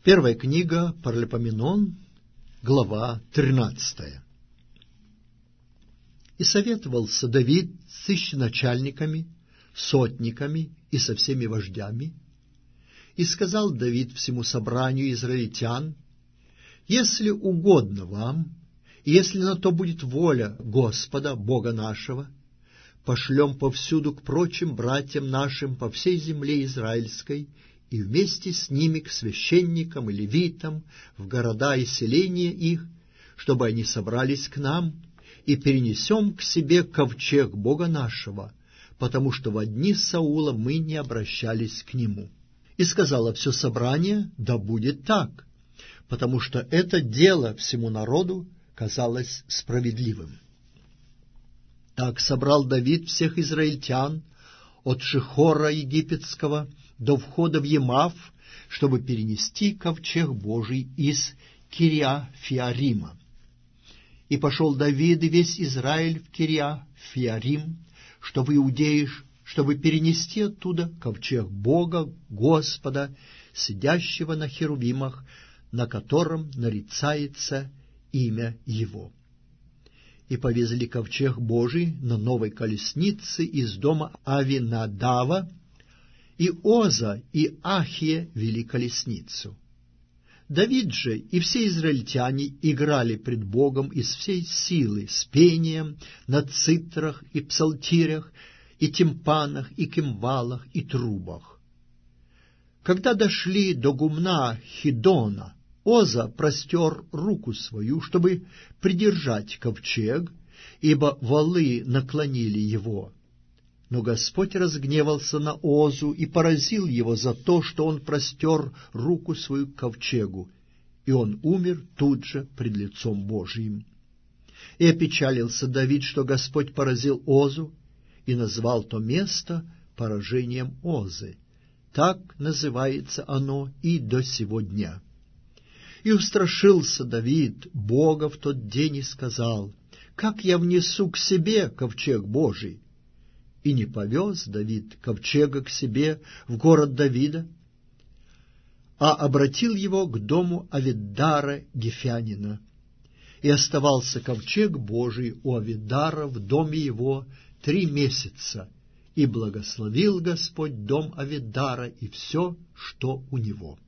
Первая книга Паралипоменон, глава 13. «И советовался Давид с исченачальниками, сотниками и со всеми вождями. И сказал Давид всему собранию израильтян: если угодно вам, и если на то будет воля Господа, Бога нашего, пошлем повсюду к прочим братьям нашим по всей земле израильской, и вместе с ними к священникам и левитам в города и селения их, чтобы они собрались к нам, и перенесем к себе ковчег Бога нашего, потому что во дни Саула мы не обращались к нему. И сказала все собрание: да будет так, потому что это дело всему народу казалось справедливым. Так собрал Давид всех израильтян от Шихора египетского до входа в Емав, чтобы перенести ковчег Божий из Кирья-Фиарима. И пошел Давид и весь Израиль в Кирья-Фиарим, что в Иудее, чтобы перенести оттуда ковчег Бога, Господа, сидящего на херувимах, на котором нарицается имя Его. И повезли ковчег Божий на новой колеснице из дома Авинадава, и Оза и Ахия вели колесницу. Давид же и все израильтяне играли пред Богом из всей силы с пением на цитрах и псалтирях, и тимпанах, и кимвалах, и трубах. Когда дошли до гумна Хидона, Оза простер руку свою, чтобы придержать ковчег, ибо валы наклонили его. Но Господь разгневался на Озу и поразил его за то, что он простер руку свою к ковчегу, и он умер тут же пред лицом Божиим. И опечалился Давид, что Господь поразил Озу, и назвал то место поражением Озы. Так называется оно и до сего дня. И устрашился Давид Бога в тот день и сказал: как я внесу к себе ковчег Божий? И не повез Давид ковчега к себе в город Давида, а обратил его к дому Авидара Гефянина. И оставался ковчег Божий у Авидара в доме его 3 месяца, и благословил Господь дом Авидара и все, что у него.